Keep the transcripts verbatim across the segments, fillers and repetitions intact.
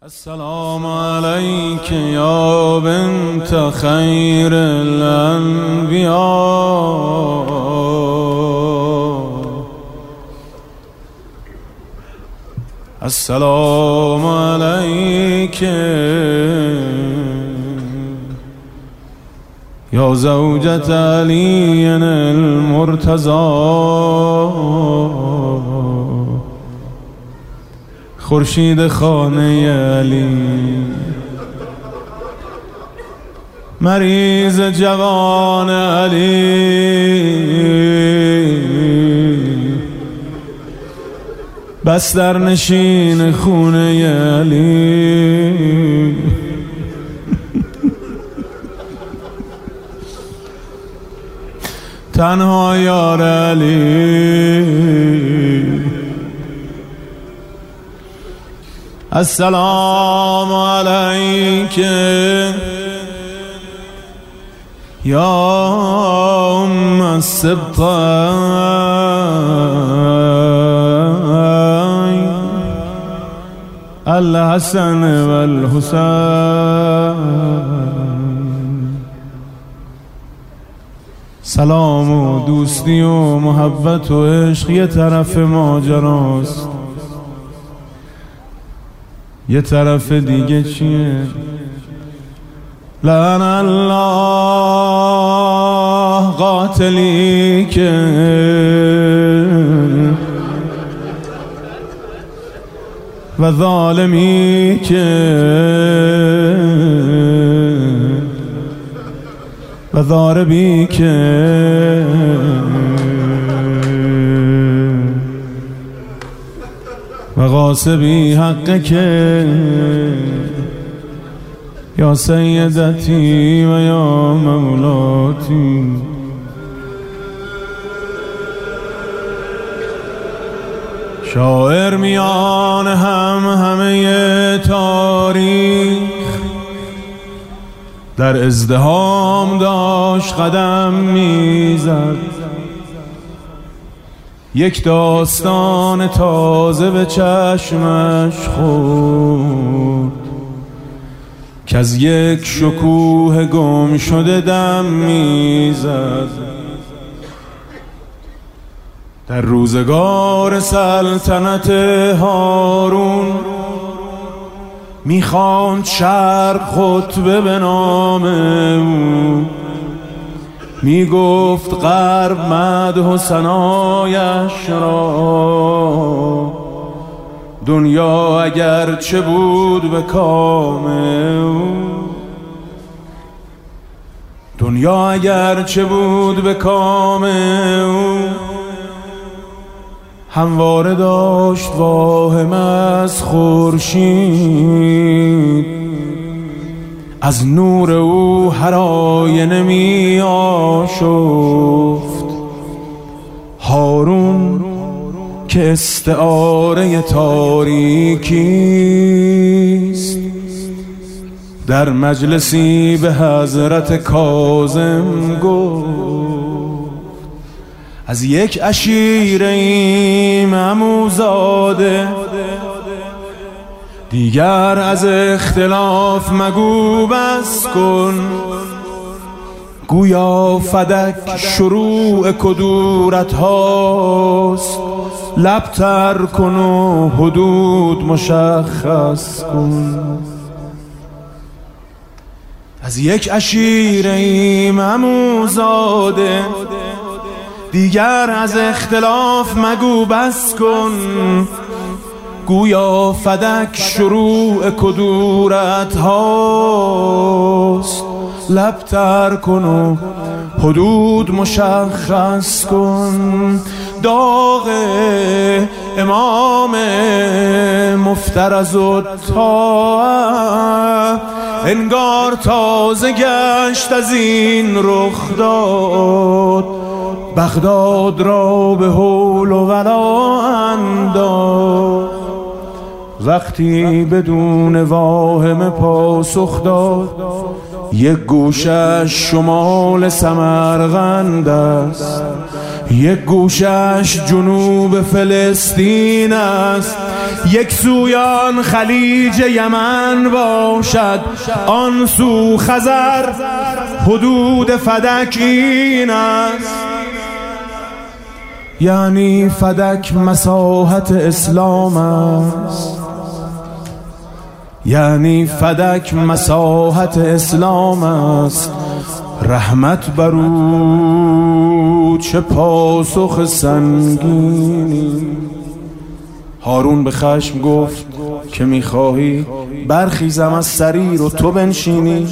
السلام عليك يا بنت خير الأنبياء. السلام عليك يا زوجة علي المرتضى. خورشید خانه علی، مریض جوان علی، بستر نشین خونه علی. تنها یار علی. السلام عليك يا أم السبطين الحسن والحسين. سلام و دوستی و محبت و عشق یه طرف ماجراست، یه طرف دیگه چیه؟ لعن الله قاتلی که و ظالمی که و ضاربی که و غاصبی حق که یا سیدتی و یا مولاتی. شاعر میان هم همه تاریخ در ازدحام داشت قدم میزد. یک داستان تازه به چشمش خورد که از یک شکوه گم شده دم میزد. در روزگار سلطنت هارون میخواند شرق خطبه به نام او، می گفت غرب مدح و ثنایش را، دنیا اگر چه بود به کام او. دنیا اگر چه بود به کام او، همواره داشت واهم از خورشید. از نور او هر آینه می آشفت. هارون که استعاره تاریکیست، در مجلسی به حضرت کاظم گفت از یک عشیره ایم عموزاده، دیگر از اختلاف مگو بس کن. گویا فدک شروع کدورت هاست، لب تر کن و حدود مشخص کن. از یک عشیره ایم عموزاده، دیگر از اختلاف مگو بس کن. گویا فدک شروع کدورت هاست، لب تر کن و حدود مشخص کن. داغ امام مفترض الطاعه انگار تازه گشت از این رخ داد. بغداد را به حول و ولا انداخت. وقتی بدون واهم پاسخ داد، یک گوشش شمال سمرقند است، یک گوشش جنوب فلسطین است، یک سویان خلیج یمن باشد، آن سو خزر، حدود فدک این است. یعنی فدک مساحت اسلام است، یعنی فدک مساحت اسلام است. رحمت برو چه پاسخ سنگینی. هارون به خشم گفت که میخواهی برخیزم از سریر و تو بنشینی.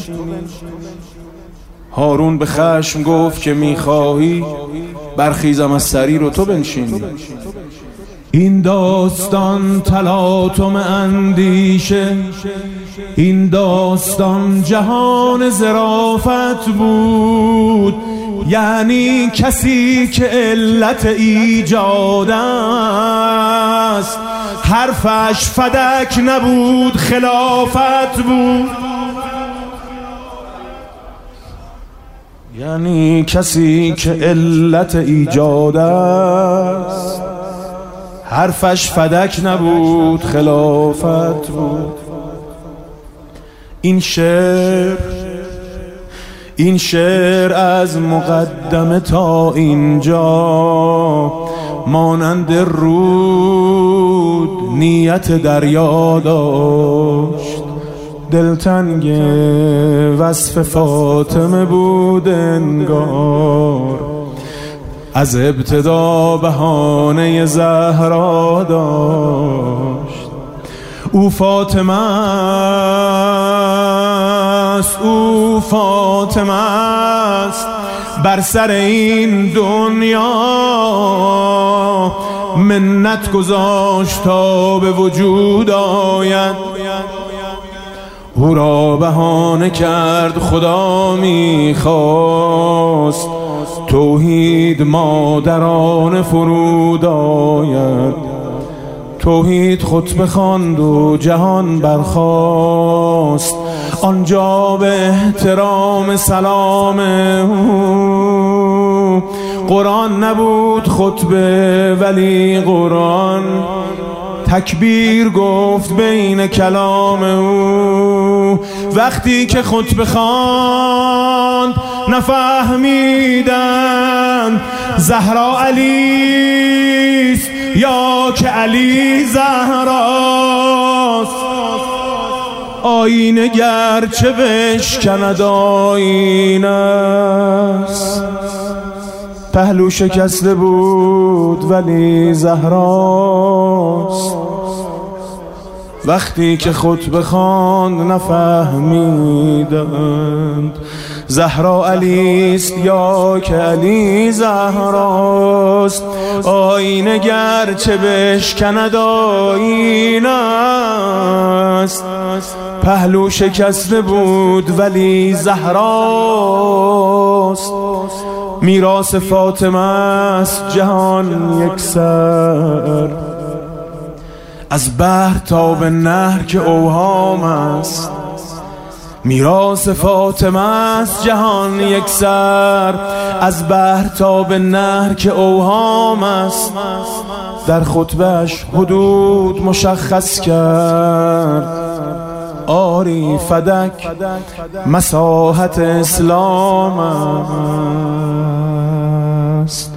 هارون به خشم گفت که میخواهی برخیزم از سریر و تو بنشینی. این داستان تلاطم اندیشه، این داستان جهان ظرافت بود. یعنی کسی که علت ایجاد است، حرفش فدک نبود خلافت بود. یعنی کسی که علت ایجاد است، حرفش فدک نبود خلافت بود. این شعر این شعر از مقدمه تا اینجا مانند رود نیت دریا داشت. دلتنگ وصف فاطمه بود انگار، از ابتدا بهانه زهرا داشت. او فاطمه است، او فاطمه است، بر سر این دنیا منت گذاشت تا به وجود آید. او را بهانه کرد خدا میخواست توحید مادران فرود آید. توحید خطبه خواند و جهان برخاست، آنجا به احترام سلام او. قرآن نبود خطبه ولی قرآن تکبیر گفت بین کلام او. وقتی که خطبه خواند نفهمیدند زهرا علیست یا که علی زهراست. آینه گرچه بشکند آینه است، پهلو شکسته بود ولی زهراست. وقتی که خطبه خواند نفهمیدند زهرا علیست یا که علی زهراست. آینه گرچه بشکند آینه است، پهلو شکسته بود ولی زهراست. میراث فاطمه است جهان یک سر، از بحر تا به نهر که اوهام است. میراث فاطمه است جهان یک سر، از بحر تا به نهر که اوهام است. در خطبهش حدود مشخص کرد، آری فدک مساحت اسلام است.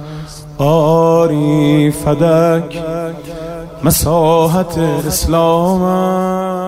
آری فدک مساحت اسلام است.